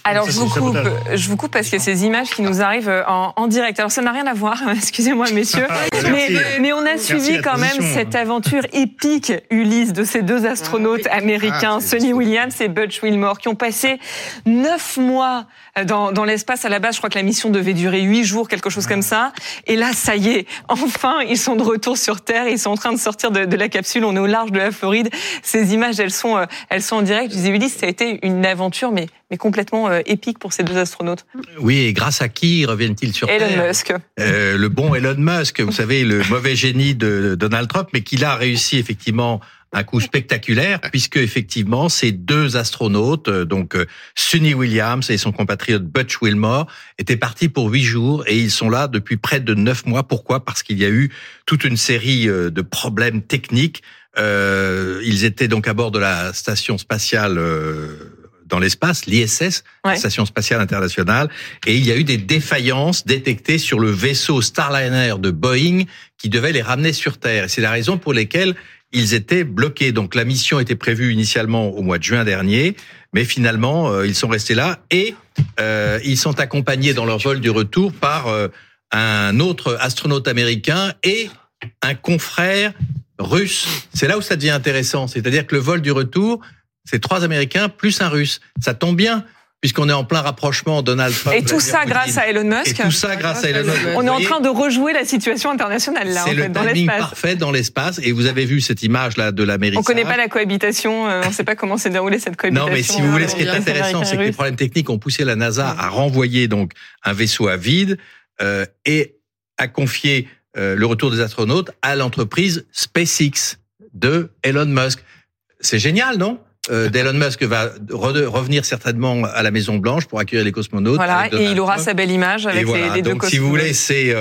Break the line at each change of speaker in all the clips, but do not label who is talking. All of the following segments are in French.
Alors je vous coupe parce que ces images qui nous arrivent en direct. Alors ça n'a rien à voir, excusez-moi messieurs, mais on a suivi quand même cette aventure épique, Ulysse, de ces deux astronautes américains, Suni Williams et Butch Wilmore, qui ont passé 9 mois dans l'espace. À la base, je crois que la mission devait durer 8 jours, quelque chose comme ça. Et là, ça y est, enfin, ils sont de retour sur Terre. Ils sont en train de sortir de la capsule. On est au large de la Floride. Ces images, elles sont en direct. Je disais, Ulysse, ça a été une aventure, mais complètement épique pour ces deux astronautes.
Oui, et grâce à qui reviennent-ils sur Terre ?
Elon Musk.
Le bon Elon Musk, vous savez, le mauvais génie de Donald Trump, mais qui a réussi effectivement un coup spectaculaire, puisque effectivement ces deux astronautes, donc Suni Williams et son compatriote Butch Wilmore, étaient partis pour 8 jours et ils sont là depuis près de 9 mois. Pourquoi ? Parce qu'il y a eu toute une série de problèmes techniques. Ils étaient donc à bord de la station spatiale dans l'espace, l'ISS, la Station spatiale internationale, et il y a eu des défaillances détectées sur le vaisseau Starliner de Boeing qui devait les ramener sur Terre. Et c'est la raison pour laquelle ils étaient bloqués. Donc la mission était prévue initialement au mois de juin dernier, mais finalement ils sont restés là et ils sont accompagnés dans leur vol du retour par un autre astronaute américain et un confrère russe. C'est là où ça devient intéressant, c'est-à-dire que le vol du retour, c'est 3 Américains plus un Russe. Ça tombe bien, puisqu'on est en plein rapprochement Donald Trump.
Et tout ça grâce à Elon Musk.
Et tout ça grâce à Elon Musk.
On est en train de rejouer la situation internationale là,
c'est
en fait, dans l'espace.
C'est le timing parfait dans l'espace. Et vous avez vu cette image là de l'Amérique.
On connaît pas la cohabitation. On ne sait pas comment s'est déroulée cette cohabitation.
Non, mais si vous voulez, ce qui est intéressant, c'est que les problèmes techniques ont poussé la NASA à renvoyer donc un vaisseau à vide et à confier le retour des astronautes à l'entreprise SpaceX de Elon Musk. C'est génial, non ? D'Elon Musk va revenir certainement à la Maison Blanche pour accueillir les cosmonautes.
Voilà, et il aura sa belle image avec les deux
donc,
cosmonautes.
Si vous voulez,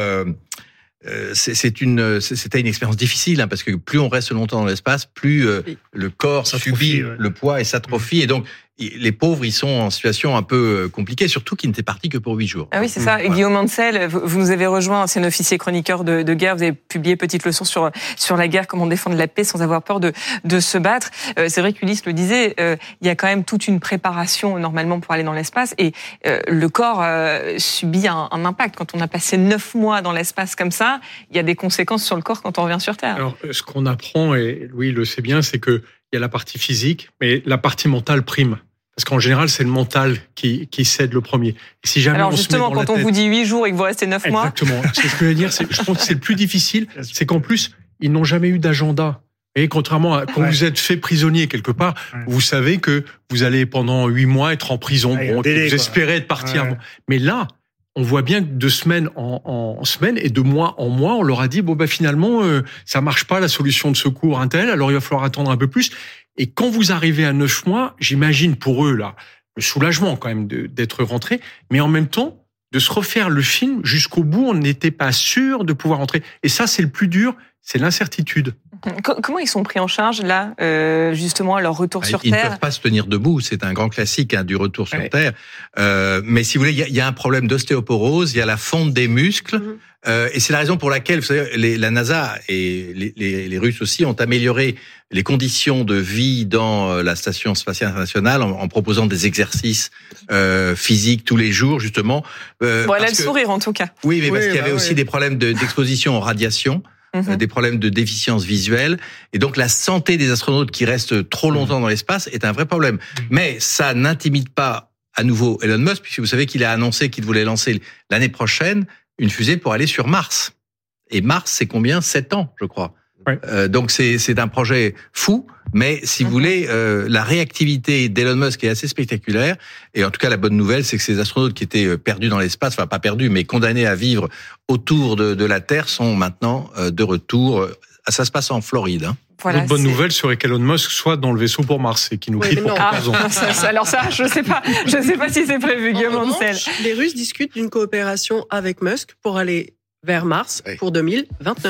c'était une expérience difficile, hein, parce que plus on reste longtemps dans l'espace, plus le corps subit le poids et s'atrophie. Et donc, les pauvres, ils sont en situation un peu compliquée, surtout qu'ils n'étaient partis que pour 8 jours.
Ah oui, c'est ça. Et Guillaume Ancel, vous nous avez rejoint, ancien officier chroniqueur de guerre. Vous avez publié Petite leçon sur la guerre, comment défendre la paix sans avoir peur de se battre. C'est vrai qu'Ulysse le disait, il y a quand même toute une préparation normalement pour aller dans l'espace. Et le corps subit un impact. Quand on a passé 9 mois dans l'espace comme ça, il y a des conséquences sur le corps quand on revient sur Terre.
Alors, ce qu'on apprend, et Louis le sait bien, c'est qu'il y a la partie physique, mais la partie mentale prime. Parce qu'en général, c'est le mental qui cède le premier. Et si jamais
alors justement, quand on vous dit 8 jours et que vous restez 9 mois...
Exactement. C'est ce que je veux dire. Je pense que c'est le plus difficile. C'est qu'en plus, ils n'ont jamais eu d'agenda. Et contrairement à quand vous êtes fait prisonnier quelque part, vous savez que vous allez pendant 8 mois être en prison. Vous espérez être parti avant. Mais là, on voit bien que de semaine en semaine et de mois en mois, on leur a dit finalement ça marche pas la solution de secours Intel, alors il va falloir attendre un peu plus. Et quand vous arrivez à 9 mois, j'imagine pour eux là le soulagement quand même d'être rentrés, mais en même temps de se refaire le film jusqu'au bout, on n'était pas sûr de pouvoir rentrer. Et ça, c'est le plus dur, c'est l'incertitude.
Comment ils sont pris en charge là, justement à leur retour sur
Terre ? Ils ne peuvent pas se tenir debout, c'est un grand classique du retour sur Terre. Mais si vous voulez, il y a un problème d'ostéoporose, il y a la fonte des muscles, et c'est la raison pour laquelle, vous savez, la NASA et les Russes aussi ont amélioré les conditions de vie dans la Station spatiale internationale en proposant des exercices physiques tous les jours, justement.
Elle a le sourire en tout cas.
Oui, mais parce qu'il y avait aussi des problèmes d'exposition aux radiations. Des problèmes de déficience visuelle. Et donc, la santé des astronautes qui restent trop longtemps dans l'espace est un vrai problème. Mais ça n'intimide pas à nouveau Elon Musk, puisque vous savez qu'il a annoncé qu'il voulait lancer l'année prochaine une fusée pour aller sur Mars. Et Mars, c'est combien ? 7 ans, je crois. Donc, c'est un projet fou. Mais si vous voulez, la réactivité d'Elon Musk est assez spectaculaire. Et en tout cas, la bonne nouvelle, c'est que ces astronautes qui étaient perdus dans l'espace, enfin pas perdus, mais condamnés à vivre autour de la Terre, sont maintenant de retour. Ça se passe en Floride.
Voilà, l'autre bonne nouvelle serait qu'Elon Musk soit dans le vaisseau pour Mars et qu'il nous quitte pour 14 ans.
Alors ça, je sais pas si c'est prévu, Guillaume Ancel.
Les Russes discutent d'une coopération avec Musk pour aller vers Mars pour 2029.